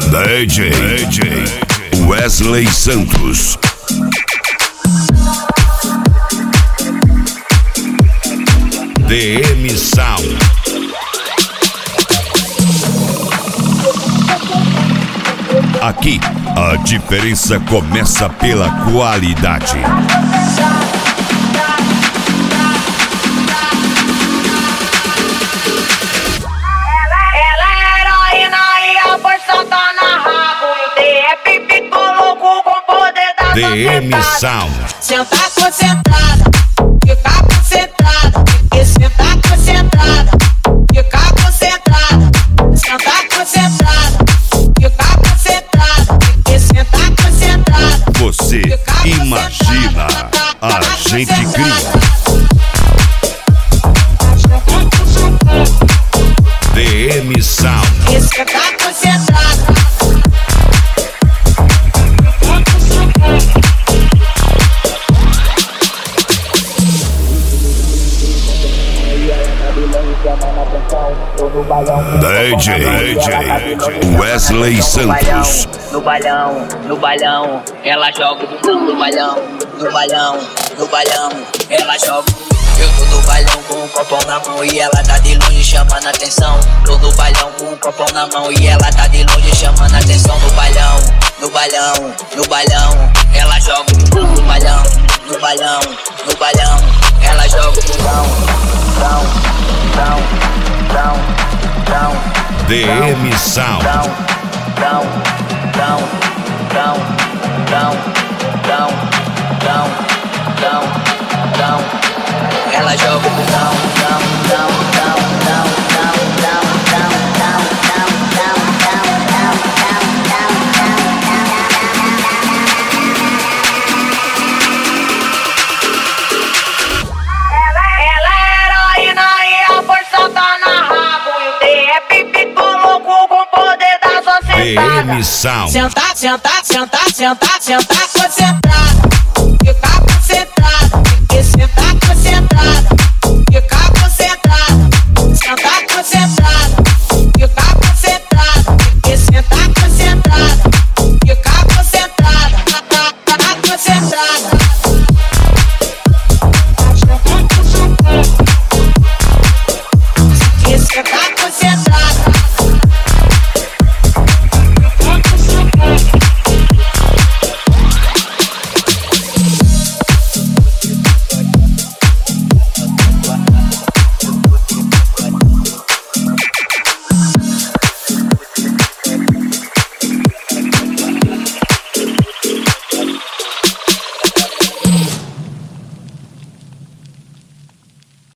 DJ Wesley Santos. DM Sound. Aqui, a diferença começa pela qualidade. Ela é heroína e a força tá na rabo. E o DF colocou com o poder da DM Sound. Senta concentrada, fica concentrada. E senta concentrada, fica concentrada. Senta concentrada, fica concentrada. E senta concentrada. Você imagina, a gente cria. DM Sound. E senta concentrada. DJ Wesley Santos. No balão, ela joga no balão, ela joga. Eu tô no balão com um copão na mão e ela tá de longe chamando atenção. Tô no balão com um copão na mão e ela tá de longe chamando atenção. No balão, ela joga no balão, ela joga DM Sound. Ela joga Ela é heroína e a força tá na rabo. E o DF colocou com o poder da sua sentada. DM Sound. Senta concentrada. Fica concentrada. E senta concentrada. Fica concentrada. Senta concentrada.